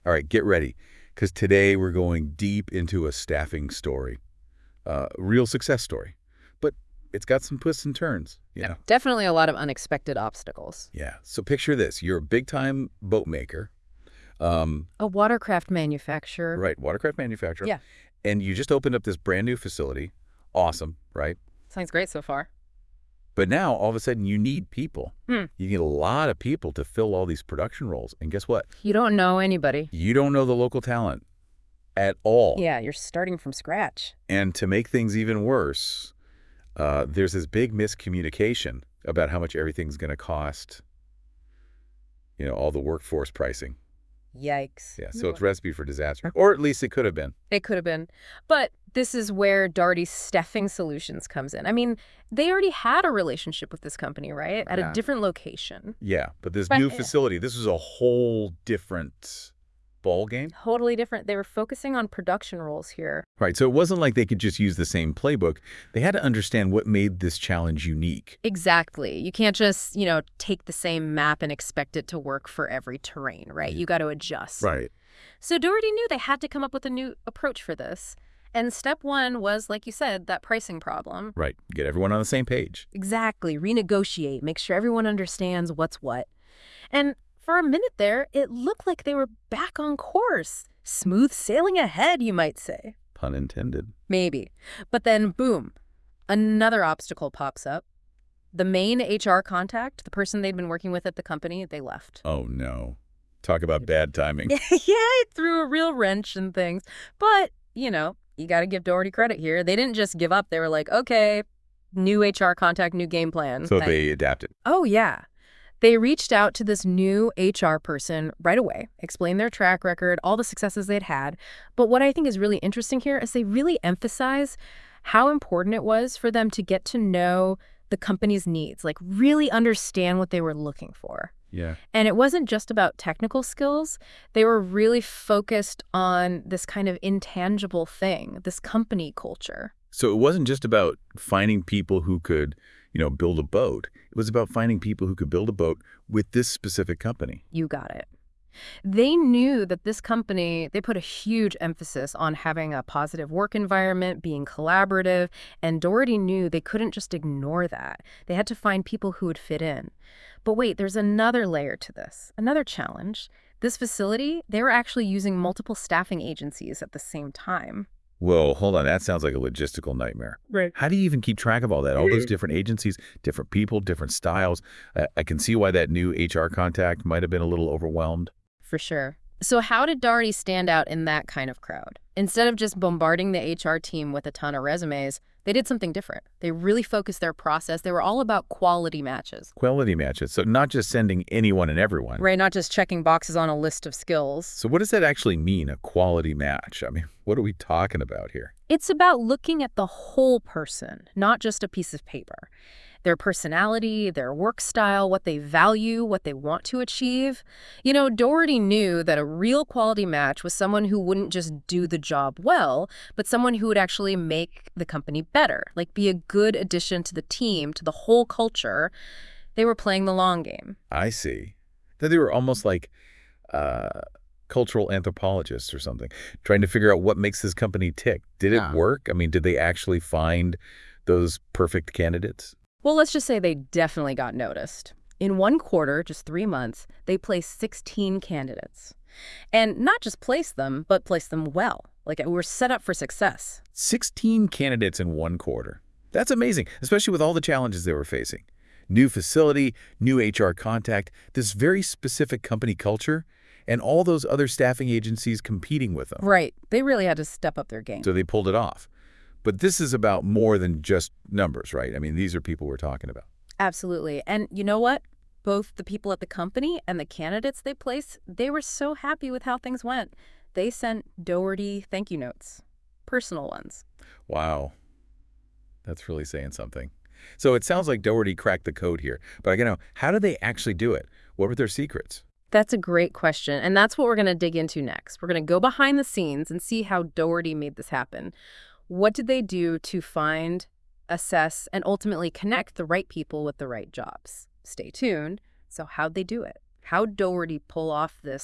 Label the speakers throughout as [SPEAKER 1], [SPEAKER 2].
[SPEAKER 1] All right, get ready, because today we're going deep into a staffing story. Real success story. But it's got some twists and turns, you know?
[SPEAKER 2] Definitely a lot of unexpected obstacles.
[SPEAKER 1] Yeah. So picture this. You're a big-time boat maker, um,
[SPEAKER 2] A watercraft manufacturer.
[SPEAKER 1] right, watercraft manufacturer,
[SPEAKER 2] Yeah,
[SPEAKER 1] and you just opened up this brand new facility. Awesome, right?
[SPEAKER 2] sounds great so far.
[SPEAKER 1] But now, all of a sudden, you need people.
[SPEAKER 2] Hmm.
[SPEAKER 1] You need a lot of people to fill all these production roles. And guess what?
[SPEAKER 2] You don't know anybody.
[SPEAKER 1] You don't know the local talent at all.
[SPEAKER 2] Yeah, you're starting from scratch.
[SPEAKER 1] And to make things even worse, there's this big miscommunication about how much everything's going to cost, all the workforce pricing.
[SPEAKER 2] Yikes.
[SPEAKER 1] Yeah, so it's recipe for disaster. Or at least it could have been.
[SPEAKER 2] It could have been. But this is where Darty's Staffing Solutions comes in. I mean, they already had a relationship with this company, right? At a
[SPEAKER 1] Yeah.
[SPEAKER 2] different location.
[SPEAKER 1] Yeah, but this
[SPEAKER 2] But
[SPEAKER 1] new facility, this was a whole different ball game.
[SPEAKER 2] totally different. They were focusing on production roles here.
[SPEAKER 1] Right, so it wasn't like they could just use the same playbook. They had to understand what made this challenge unique.
[SPEAKER 2] Exactly. You can't just, take the same map and expect it to work for every terrain, right? You got to adjust.
[SPEAKER 1] Right.
[SPEAKER 2] So Doherty knew they had to come up with a new approach for this. And step one was, like you said, that pricing problem.
[SPEAKER 1] Right, get everyone on the same page.
[SPEAKER 2] Exactly. Renegotiate. Make sure everyone understands what's what. And for a minute there, it looked like they were back on course. Smooth sailing ahead, you might say.
[SPEAKER 1] Pun intended.
[SPEAKER 2] Maybe. But then, boom, another obstacle pops up. The main HR contact, the person they'd been working with at the company, they left.
[SPEAKER 1] Oh, no. Talk about bad timing.
[SPEAKER 2] Yeah, it threw a real wrench in things. But, you got to give Doherty credit here. They didn't just give up. They were like, okay, new HR contact, new game plan.
[SPEAKER 1] So they adapted.
[SPEAKER 2] Oh, yeah. They reached out to this new HR person right away, explained their track record, all the successes they'd had. But what I think is really interesting here is they really emphasize how important it was for them to get to know the company's needs, like really understand what they were looking for.
[SPEAKER 1] Yeah.
[SPEAKER 2] And it wasn't just about technical skills. They were really focused on this kind of intangible thing, this company culture.
[SPEAKER 1] So it wasn't just about finding people who could, build a boat. It was about finding people who could build a boat with this specific company.
[SPEAKER 2] You got it. They knew that this company, they put a huge emphasis on having a positive work environment, being collaborative, and Doherty knew they couldn't just ignore that. They had to find people who would fit in. But wait, there's another layer to this, another challenge. This facility, they were actually using multiple staffing agencies at the same time.
[SPEAKER 1] Whoa, hold on. That sounds like a logistical nightmare.
[SPEAKER 2] Right.
[SPEAKER 1] How do you even keep track of all that? All those different agencies, different people, different styles. I can see why that new HR contact might have been a little overwhelmed.
[SPEAKER 2] For sure. So how did Doherty stand out in that kind of crowd? Instead of just bombarding the HR team with a ton of resumes, they did something different. They really focused their process. They were all about quality matches.
[SPEAKER 1] Quality matches. So not just sending anyone and everyone.
[SPEAKER 2] Right, not just checking boxes on a list of skills.
[SPEAKER 1] So what does that actually mean, a quality match? I mean, what are we talking about here?
[SPEAKER 2] It's about looking at the whole person, not just a piece of paper. Their personality, their work style, what they value, what they want to achieve. Doherty knew that a real quality match was someone who wouldn't just do the job well, but someone who would actually make the company better, like be a good addition to the team, to the whole culture. They were playing the long game.
[SPEAKER 1] I see. That they were almost like cultural anthropologists or something, trying to figure out what makes this company tick. Did it work? I mean, did they actually find those perfect candidates?
[SPEAKER 2] Well, let's just say they definitely got noticed. In one quarter, just 3 months, they placed 16 candidates. And not just placed them, but placed them well. Like, we're set up for success.
[SPEAKER 1] 16 candidates in one quarter. That's amazing, especially with all the challenges they were facing. New facility, new HR contact, this very specific company culture, and all those other staffing agencies competing with them.
[SPEAKER 2] Right. They really had to step up their game.
[SPEAKER 1] So they pulled it off. But this is about more than just numbers, right? I mean, these are people we're talking about.
[SPEAKER 2] Absolutely. And you know what? Both the people at the company and the candidates they placed, they were so happy with how things went. They sent Doherty thank you notes, personal ones.
[SPEAKER 1] Wow. That's really saying something. So it sounds like Doherty cracked the code here. But, how did they actually do it? What were their secrets?
[SPEAKER 2] That's a great question. And that's what we're going to dig into next. We're going to go behind the scenes and see how Doherty made this happen. What did they do to find, assess, and ultimately connect the right people with the right jobs? Stay tuned. So how'd they do it? How'd Doherty pull off this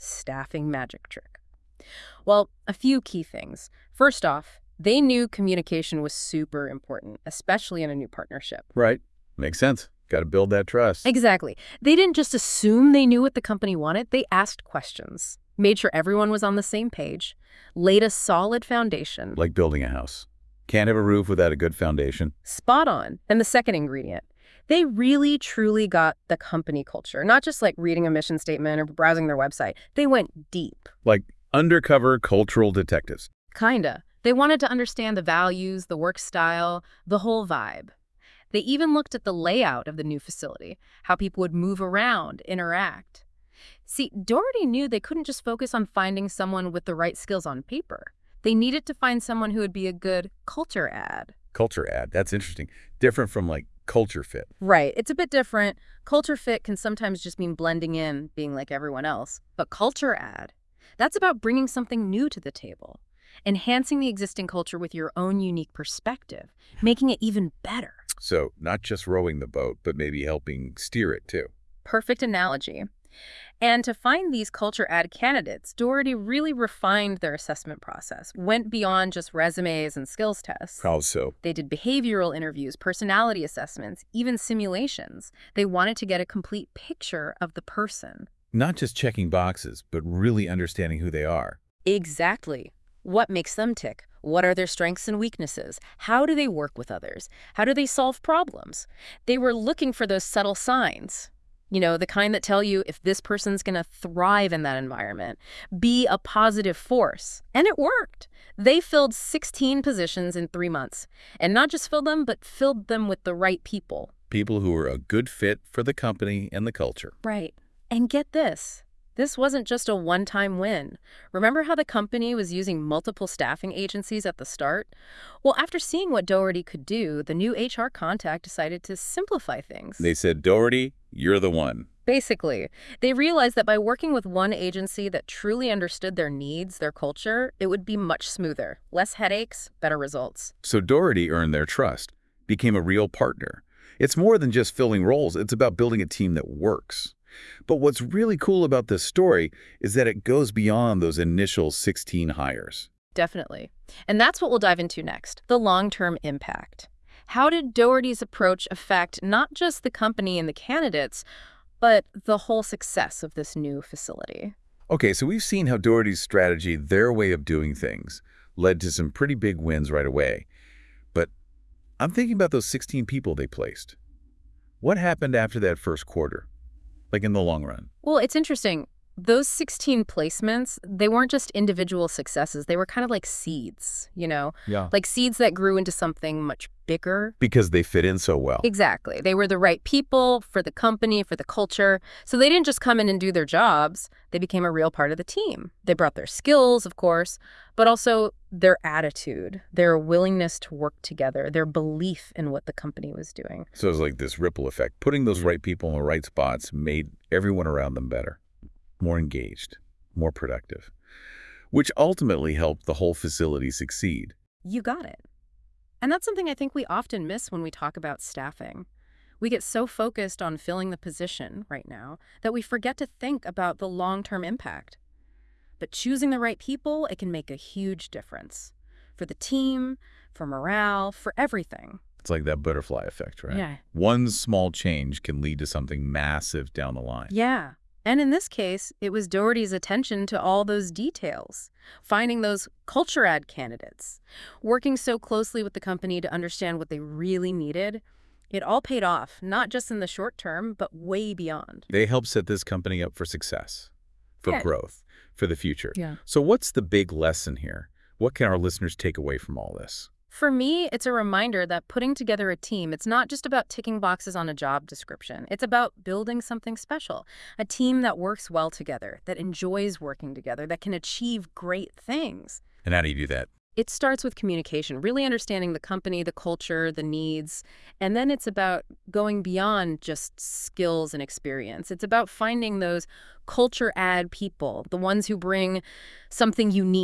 [SPEAKER 2] staffing magic trick? Well, a few key things. First off, they knew communication was super important, especially in a new partnership.
[SPEAKER 1] Right. Makes sense. Got to build that trust.
[SPEAKER 2] Exactly. They didn't just assume they knew what the company wanted, they asked questions, made sure everyone was on the same page, laid a solid foundation.
[SPEAKER 1] Like building a house. Can't have a roof without a good foundation.
[SPEAKER 2] Spot on. And the second ingredient, they really, truly got the company culture, not just like reading a mission statement or browsing their website. They went deep.
[SPEAKER 1] Like undercover cultural detectives.
[SPEAKER 2] Kinda. They wanted to understand the values, the work style, the whole vibe. They even looked at the layout of the new facility, how people would move around, interact. See, Doherty knew they couldn't just focus on finding someone with the right skills on paper. They needed to find someone who would be a good culture ad.
[SPEAKER 1] Culture ad. That's interesting. Different from like culture fit.
[SPEAKER 2] Right. It's a bit different. Culture fit can sometimes just mean blending in, being like everyone else. But culture ad, that's about bringing something new to the table, enhancing the existing culture with your own unique perspective, making it even better.
[SPEAKER 1] So not just rowing the boat, but maybe helping steer it too.
[SPEAKER 2] Perfect analogy. And to find these culture ad candidates, Doherty really refined their assessment process, went beyond just resumes and skills tests.
[SPEAKER 1] How so?
[SPEAKER 2] They did behavioral interviews, personality assessments, even simulations. They wanted to get a complete picture of the person.
[SPEAKER 1] Not just checking boxes, but really understanding who they are.
[SPEAKER 2] Exactly. What makes them tick? What are their strengths and weaknesses? How do they work with others? How do they solve problems? They were looking for those subtle signs. You know, the kind that tell you if this person's going to thrive in that environment, be a positive force. And it worked. They filled 16 positions in 3 months. And not just filled them, but filled them with the right people.
[SPEAKER 1] People who are a good fit for the company and the culture.
[SPEAKER 2] Right. And get this. This wasn't just a one-time win. Remember how the company was using multiple staffing agencies at the start? Well, after seeing what Doherty could do, the new HR contact decided to simplify things.
[SPEAKER 1] They said, Doherty, you're the one.
[SPEAKER 2] Basically, they realized that by working with one agency that truly understood their needs, their culture, it would be much smoother. Less headaches, better results.
[SPEAKER 1] So Doherty earned their trust, became a real partner. It's more than just filling roles. It's about building a team that works. But what's really cool about this story is that it goes beyond those initial 16 hires.
[SPEAKER 2] Definitely. And that's what we'll dive into next, the long-term impact. How did Doherty's approach affect not just the company and the candidates, but the whole success of this new facility?
[SPEAKER 1] Okay, so we've seen how Doherty's strategy, their way of doing things, led to some pretty big wins right away. But I'm thinking about those 16 people they placed. What happened after that first quarter? Like in the long run?
[SPEAKER 2] Well, it's interesting. Those 16 placements, they weren't just individual successes. They were kind of like seeds, you know?
[SPEAKER 1] Yeah.
[SPEAKER 2] Like seeds that grew into something much bigger.
[SPEAKER 1] Because they fit in so well.
[SPEAKER 2] Exactly. They were the right people for the company, for the culture. So they didn't just come in and do their jobs. They became a real part of the team. They brought their skills, of course, but also their attitude, their willingness to work together, their belief in what the company was doing.
[SPEAKER 1] So it's like this ripple effect. Putting those right people in the right spots made everyone around them better, more engaged, more productive, which ultimately helped the whole facility succeed.
[SPEAKER 2] You got it. And that's something I think we often miss when we talk about staffing. We get so focused on filling the position right now that we forget to think about the long-term impact. But choosing the right people, it can make a huge difference. For the team, for morale, for everything.
[SPEAKER 1] It's like that butterfly effect, right?
[SPEAKER 2] Yeah.
[SPEAKER 1] One small change can lead to something massive down the line.
[SPEAKER 2] Yeah. And in this case, it was Doherty's attention to all those details, finding those culture ad candidates, working so closely with the company to understand what they really needed. It all paid off, not just in the short term, but way beyond.
[SPEAKER 1] They helped set this company up for success, for growth, for the future.
[SPEAKER 2] Yeah.
[SPEAKER 1] So what's the big lesson here? What can our listeners take away from all this?
[SPEAKER 2] For me, it's a reminder that putting together a team, it's not just about ticking boxes on a job description. It's about building something special, a team that works well together, that enjoys working together, that can achieve great things.
[SPEAKER 1] And how do you do that?
[SPEAKER 2] It starts with communication, really understanding the company, the culture, the needs, and then it's about going beyond just skills and experience. It's about finding those culture ad people, the ones who bring something unique,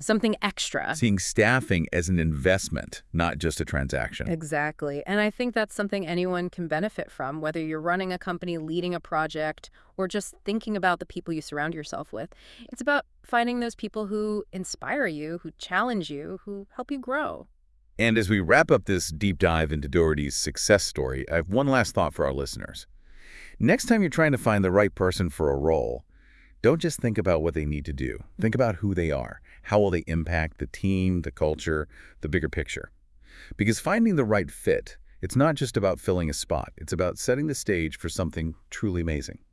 [SPEAKER 2] something extra.
[SPEAKER 1] Seeing staffing as an investment, not just a transaction.
[SPEAKER 2] Exactly. And I think that's something anyone can benefit from, whether you're running a company, leading a project, or just thinking about the people you surround yourself with. It's about finding those people who inspire you, who challenge you, who help you grow.
[SPEAKER 1] And as we wrap up this deep dive into Doherty's success story, I have one last thought for our listeners. Next time you're trying to find the right person for a role, don't just think about what they need to do. Think about who they are. How will they impact the team, the culture, the bigger picture? Because finding the right fit, it's not just about filling a spot. It's about setting the stage for something truly amazing.